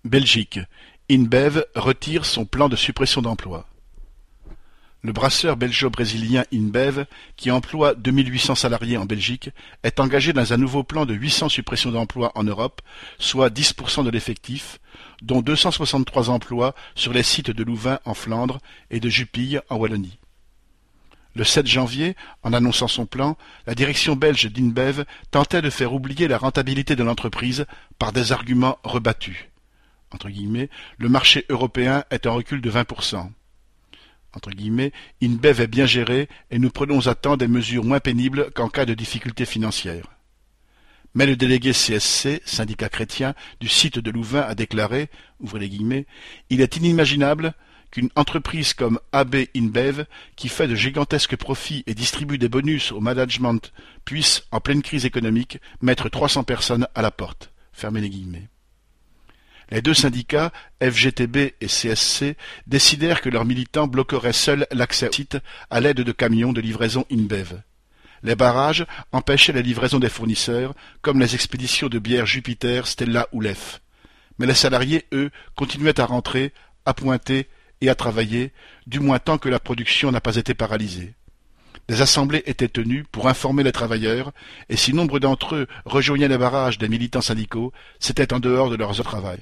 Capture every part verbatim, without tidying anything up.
Belgique. InBev retire son plan de suppression d'emplois. Le brasseur belgeo-brésilien InBev, qui emploie deux mille huit cents salariés en Belgique, est engagé dans un nouveau plan de huit cents suppressions d'emplois en Europe, soit dix pour cent de l'effectif, dont deux cent soixante-trois emplois sur les sites de Louvain en Flandre et de Jupille en Wallonie. Le sept janvier, en annonçant son plan, la direction belge d'InBev tentait de faire oublier la rentabilité de l'entreprise par des arguments rebattus. Entre guillemets, le marché européen est en recul de vingt pour cent. Entre guillemets, InBev est bien géré et nous prenons à temps des mesures moins pénibles qu'en cas de difficultés financières. Mais le délégué C S C, syndicat chrétien, du site de Louvain a déclaré, ouvrez les guillemets, il est inimaginable qu'une entreprise comme A B InBev, qui fait de gigantesques profits et distribue des bonus au management, puisse, en pleine crise économique, mettre trois cents personnes à la porte. Fermez les guillemets. Les deux syndicats, F G T B et C S C, décidèrent que leurs militants bloqueraient seuls l'accès au site à l'aide de camions de livraison InBev. Les barrages empêchaient la livraison des fournisseurs, comme les expéditions de bières Jupiter, Stella ou Lef. Mais les salariés, eux, continuaient à rentrer, à pointer et à travailler, du moins tant que la production n'a pas été paralysée. Des assemblées étaient tenues pour informer les travailleurs, et si nombre d'entre eux rejoignaient les barrages des militants syndicaux, c'était en dehors de leurs heures de travail.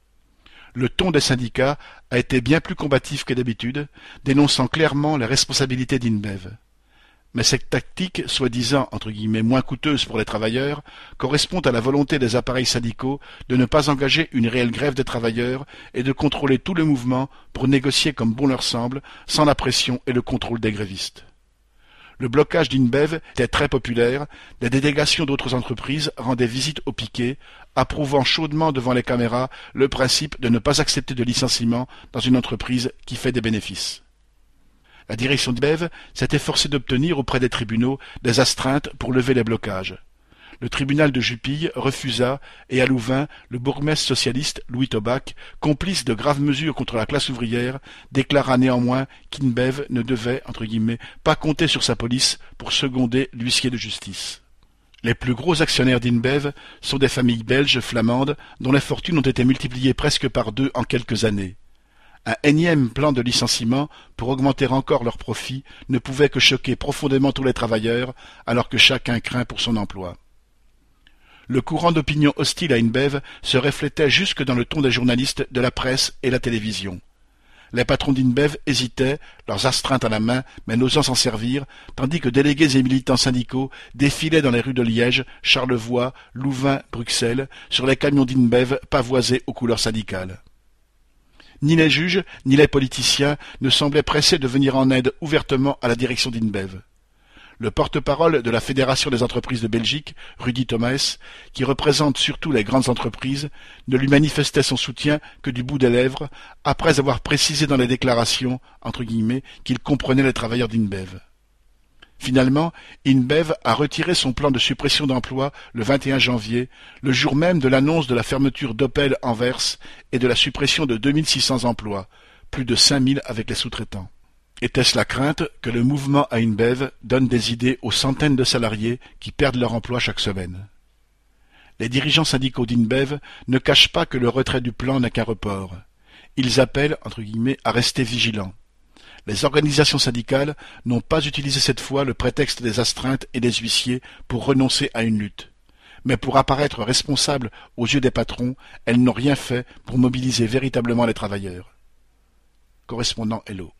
Le ton des syndicats a été bien plus combatif que d'habitude, dénonçant clairement les responsabilités d'InBev. Mais cette tactique, soi-disant entre guillemets moins coûteuse pour les travailleurs, correspond à la volonté des appareils syndicaux de ne pas engager une réelle grève des travailleurs et de contrôler tout le mouvement pour négocier comme bon leur semble, sans la pression et le contrôle des grévistes. Le blocage d'InBev était très populaire, des délégations d'autres entreprises rendaient visite au piquet, approuvant chaudement devant les caméras le principe de ne pas accepter de licenciement dans une entreprise qui fait des bénéfices. La direction d'InBev s'est efforcée d'obtenir auprès des tribunaux des astreintes pour lever les blocages. Le tribunal de Jupille refusa, et à Louvain, le bourgmestre socialiste Louis Tobac, complice de graves mesures contre la classe ouvrière, déclara néanmoins qu'InBev ne devait, entre guillemets, pas compter sur sa police pour seconder l'huissier de justice. Les plus gros actionnaires d'InBev sont des familles belges flamandes dont les fortunes ont été multipliées presque par deux en quelques années. Un énième plan de licenciement pour augmenter encore leurs profits ne pouvait que choquer profondément tous les travailleurs, alors que chacun craint pour son emploi. Le courant d'opinion hostile à InBev se reflétait jusque dans le ton des journalistes de la presse et la télévision. Les patrons d'InBev hésitaient, leurs astreintes à la main, mais n'osant s'en servir, tandis que délégués et militants syndicaux défilaient dans les rues de Liège, Charlevoix, Louvain, Bruxelles, sur les camions d'InBev pavoisés aux couleurs syndicales. Ni les juges, ni les politiciens ne semblaient pressés de venir en aide ouvertement à la direction d'InBev. Le porte-parole de la Fédération des entreprises de Belgique, Rudy Thomas, qui représente surtout les grandes entreprises, ne lui manifestait son soutien que du bout des lèvres, après avoir précisé dans les déclarations, entre guillemets, qu'il comprenait les travailleurs d'InBev. Finalement, InBev a retiré son plan de suppression d'emplois le vingt et un janvier, le jour même de l'annonce de la fermeture d'Opel Anvers et de la suppression de deux mille six cents emplois, plus de cinq mille avec les sous-traitants. Était-ce la crainte que le mouvement à InBev donne des idées aux centaines de salariés qui perdent leur emploi chaque semaine? Les dirigeants syndicaux d'InBev ne cachent pas que le retrait du plan n'est qu'un report. Ils appellent, entre guillemets, à rester vigilants. Les organisations syndicales n'ont pas utilisé cette fois le prétexte des astreintes et des huissiers pour renoncer à une lutte. Mais pour apparaître responsables aux yeux des patrons, elles n'ont rien fait pour mobiliser véritablement les travailleurs. Correspondant Hello.